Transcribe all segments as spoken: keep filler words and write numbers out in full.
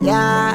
Yeah.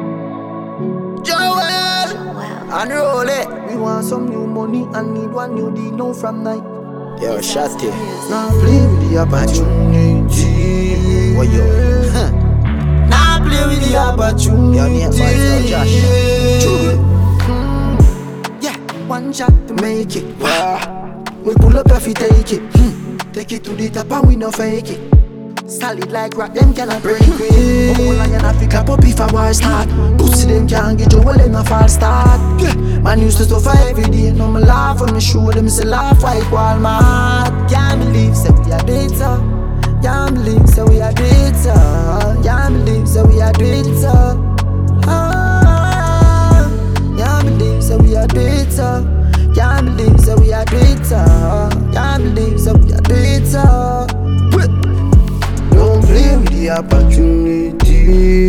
Joel, unroll it. We want some new money and need one new deal now from night. Yo, Shotty. Now play with the opportunity. What yo? Huh. Now play with the opportunity. Your name is Josh. Mm. Yeah, one shot to make it. Wow. We pull up if we take it. Hmm. Take it to the top and we no fake it. Solid like rock, them cannot break it. Oh, lion Africa pop if a war start. Pussy them can't get you well in a false start. Yeah. Man used to suffer every day. No me laugh when me show them say laugh like Walmart. Can't believe say we are data. Can't believe say we are data. Can't believe say we are data. Ah, can't believe say we are data. Can't believe say we are data. Can't believe say we are data. Don't play with the opportunity.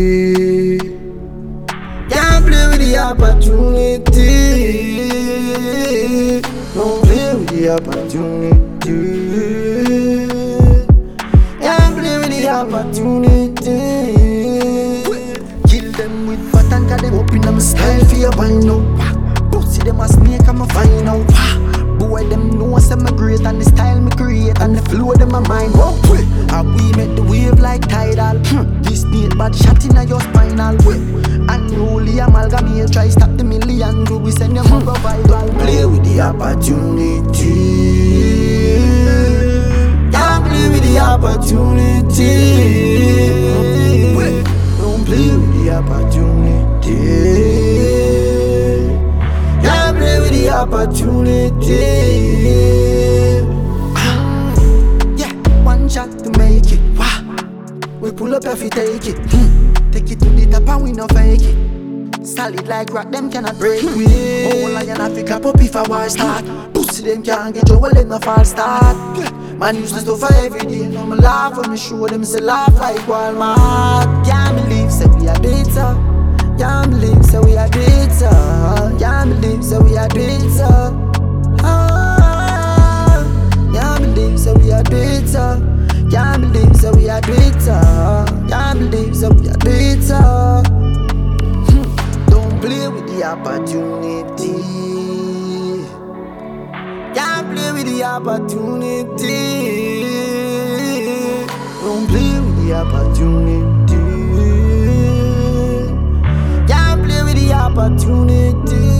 Can't play with the opportunity. Don't play with the opportunity. Can't play with the opportunity. Kill them with pattern, cause them up in them style for your mind now. Pussy them a snake, I'm a find out. Boy, them know say me great and the style me create and the flow them a mind. Whoa, and we make the wave like tidal. Hmm. This snake bad shot inna your spinal way. Unruly amalgamate, try stop the million. Do we send them a revival? Play with the opportunity. Can't play with the opportunity. Don't play with the opportunity. Can't play with the opportunity. Yeah, one shot to make it. Wah. We pull up if we take it. Hmm. Take it to the top and we no fake it. Solid like rock, them cannot break it. Oh, lion Africa pop if a war start. Pussy them can't get you well in a false start. Yeah. Man used to suffer every day. Now me laugh when me show them say laugh like Walmart. Can't believe say we are data. Can't believe say we are data. Can't believe say we are data. Ah, can't believe say we are data. Can't believe say we are data. Can't believe say we are data. Hmm. Don't play with the opportunity. Can't play with the opportunity. Don't play with the opportunity. Can't play with the opportunity.